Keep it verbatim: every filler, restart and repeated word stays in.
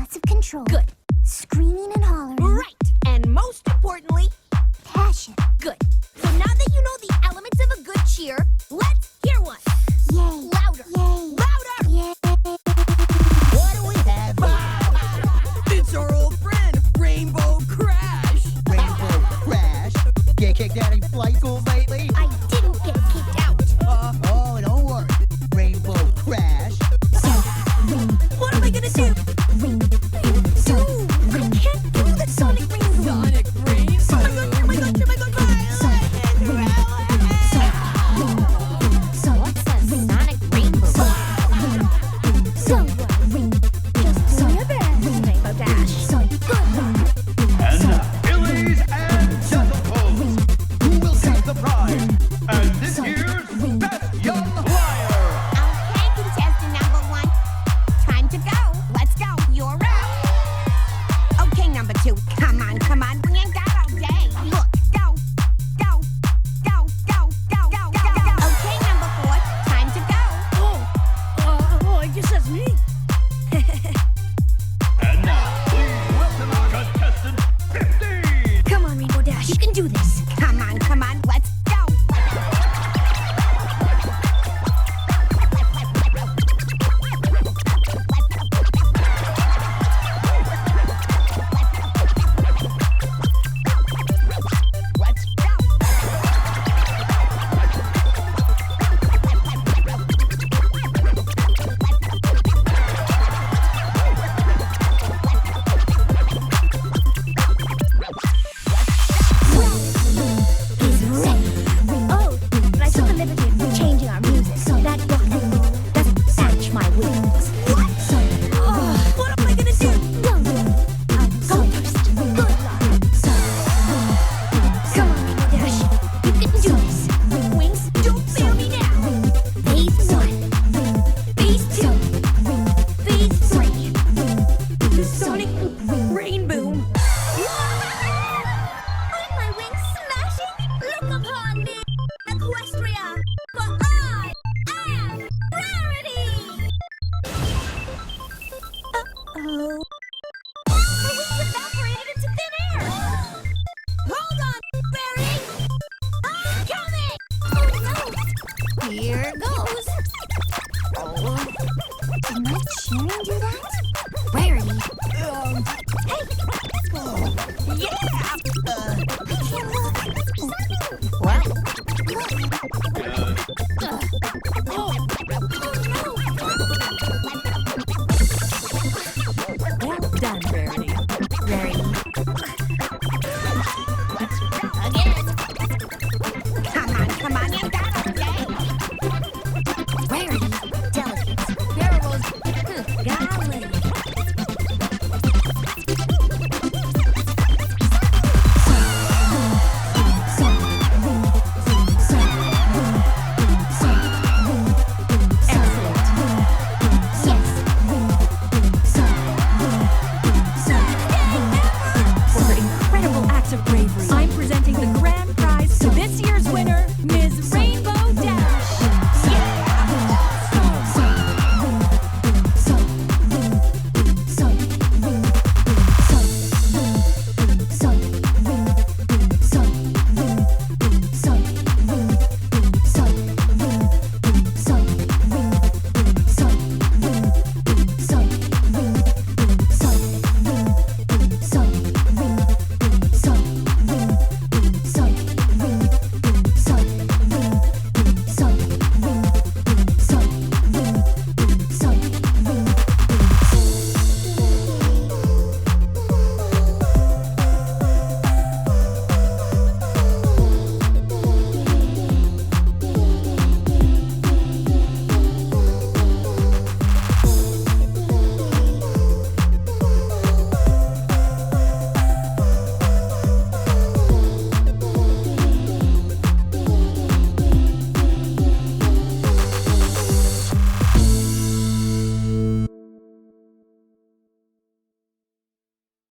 Lots of control. Good. Screaming and hollering. Right. And most importantly, Passion. good. So now that you know the elements of a good cheer, let's hear one. Yay. Louder. Yay. Louder. Yay. What do we have? It's our old friend, Rainbow Crash. Rainbow Crash. Get kicked out of flight school lately? I didn't get kicked out. Uh, Oh, don't worry. Rainbow Crash. What am I gonna do? Ring. Dude, I can't do the Sonic Ring. Sonic Rainbow. Oh my gosh, oh my gosh, oh my gosh. What's a Sonic Rainbow? So, ring. Just so your best. Rainbow Dash. So, good ring. And now, Billy's and Gentlefolds, who will take the prize and this year's Best Young Liar. Okay, contestant number one. Time to go. Let's go. You're up. Okay, number two. Come on, come on. We ain't got all day. Look, go, go, go, go, go, go, go, go. Okay, number four. Time to go. Oh, uh, oh, I guess that's me. And now, please welcome our contestant, fifteen. Come on, Rainbow Dash. You can do this. Come on, come on. Let's go. Let's go. Is ring. Ring. Oh, but I took the liberty of changing our music so that your ring doesn't match my wings. What? So, Oh, what am I gonna do? your ring. I'll go first. Ring. Good luck. So, ring. Come on, Rainbow Dash. You can do this. Wings, don't fail me now. Phase one. Phase two. Phase three. The Sonic Rainbow. On my wings smashing, look upon me, Equestria, for I am Rarity! Uh-oh.